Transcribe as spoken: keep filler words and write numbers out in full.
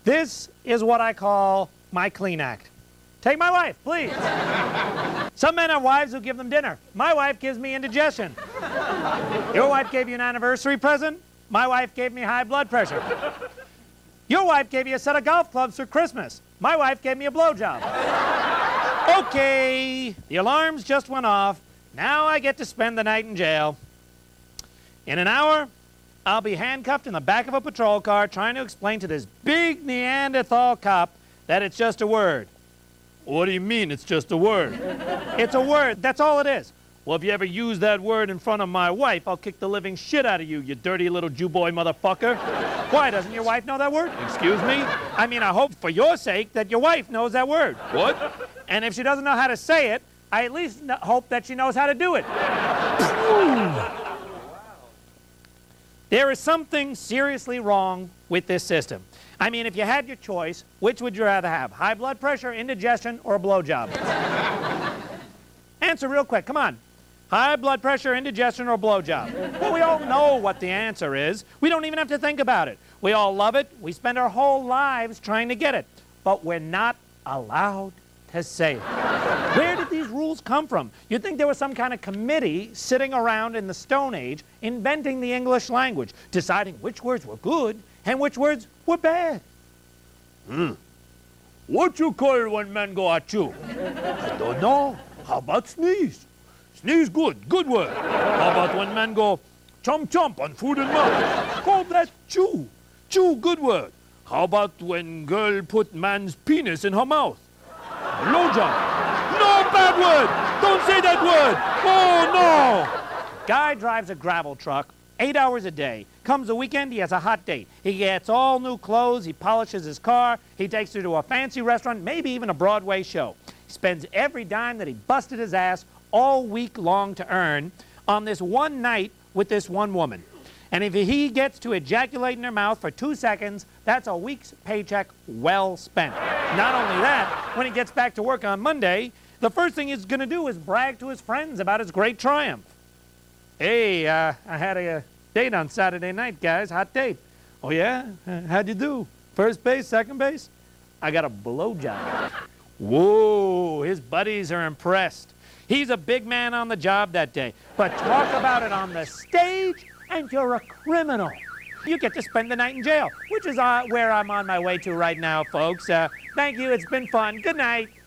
This is what I call my clean act. Take my wife, please. Some men have wives who give them dinner. My wife gives me indigestion. Your wife gave you an anniversary present. My wife gave me high blood pressure. Your wife gave you a set of golf clubs for Christmas. My wife gave me a blowjob. Okay, the alarms just went off. Now I get to spend the night in jail. In an hour, I'll be handcuffed in the back of a patrol car trying to explain to this big Neanderthal cop that it's just a word. What do you mean it's just a word? It's a word, that's all it is. Well, if you ever use that word in front of my wife, I'll kick the living shit out of you, you dirty little Jew boy motherfucker. Why, doesn't your wife know that word? Excuse me? I mean, I hope for your sake that your wife knows that word. What? And if she doesn't know how to say it, I at least hope that she knows how to do it. There is something seriously wrong with this system. I mean, if you had your choice, which would you rather have? High blood pressure, indigestion, or a blowjob? Answer real quick, come on. High blood pressure, indigestion, or blowjob? Well, we all know what the answer is. We don't even have to think about it. We all love it. We spend our whole lives trying to get it. But we're not allowed to say it. Where did these rules come from? You'd think there was some kind of committee sitting around in the Stone Age inventing the English language, deciding which words were good and which words were bad. Hmm. What you call when men go at you? I don't know. How about sneeze? Sneeze good, good word. How about when men go chomp chomp on food and mouth? Call that chew. Chew, good word. How about when girl put man's penis in her mouth? Blowjob. No, bad word. Don't say that word. Oh, no. Guy drives a gravel truck eight hours a day. Comes the weekend, he has a hot date. He gets all new clothes, he polishes his car, he takes her to a fancy restaurant, maybe even a Broadway show. He spends every dime that he busted his ass all week long to earn on this one night with this one woman. And if he gets to ejaculate in her mouth for two seconds, that's a week's paycheck well spent. Not only that, when he gets back to work on Monday, the first thing he's going to do is brag to his friends about his great triumph. Hey, uh, I had a date on Saturday night, guys. Hot date. Oh, yeah? Uh, how'd you do? First base, second base? I got a blowjob. Whoa, his buddies are impressed. He's a big man on the job that day. But talk about it on the stage, and you're a criminal. You get to spend the night in jail, which is uh, where I'm on my way to right now, folks. Uh, thank you. It's been fun. Good night.